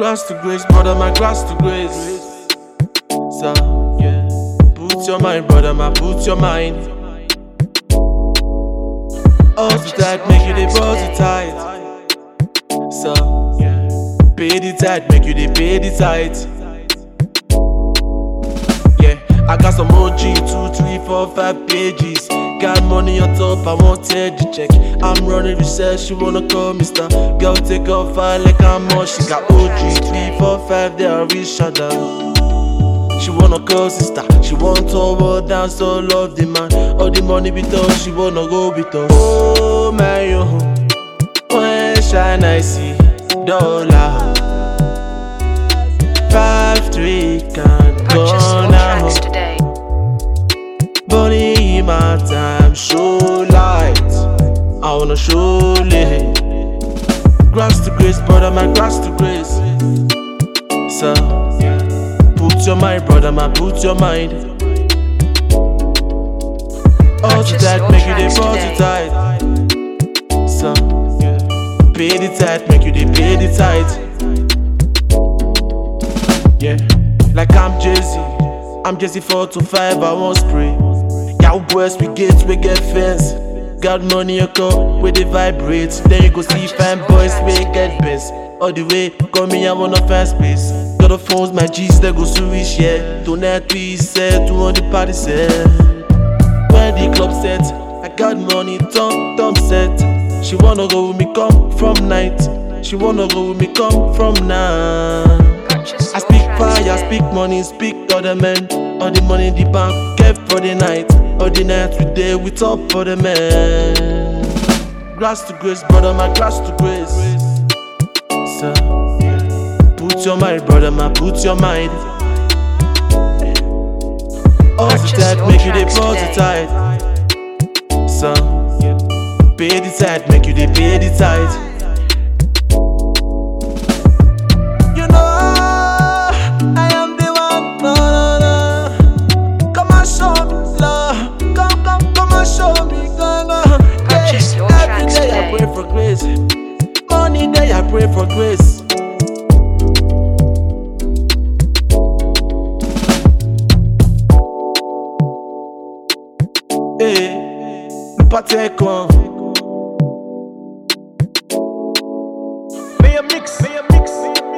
Grass to grace, brother, my grass to grace. So, yeah. Put your mind, brother, my put your mind. All the tight, make you deposit tight. So, yeah. Pay the tight, make you pay the tight. Yeah, I got some OG, 2, 3, 4, 5 pages. Got money on top, I won't take the check. I'm running research, she wanna call me star. Girl, take off fire like I'm on. She got OG, 3, 4, 5, they are rich shut down. She wanna call sister, she want to world dance, so love the man. All the money be done, she wanna go with us. Oh my yo, when shine I see dollar 5-3 can't go now. Bunny in my time, show light. I wanna show light. Grass to grace, brother, my grass to grace. So, put your mind, brother, man, put your mind. All the tight, make you deposit tight. So, pay the tight, make you pay the tight. Yeah, like I'm Jay-Z. I'm Jay-Z 4 to 5, I won't spray. Y'all boys, we get fence. Got money, you come, where they vibrate. Then you go see fine boys, we get best. All the way, call me, I want a fast pace. Got the phones, my G's, they go Swish, yeah. Tonight, we set, 200 party set. When the club set, I got money, thumb set. She wanna go with me, come from night. She wanna go with me, come from now. I speak fire, speak money, speak other men. All the money in the bank, kept for the night. All the night we day, we top for the man. Grass to grace, brother, my grass to grace. So, put your mind, brother, man, put your mind. All the tight, make you deposit tight. So, pay the tight, make you pay the tight. For grace, money day I pray for grace. Hey, Patekon. May a mix.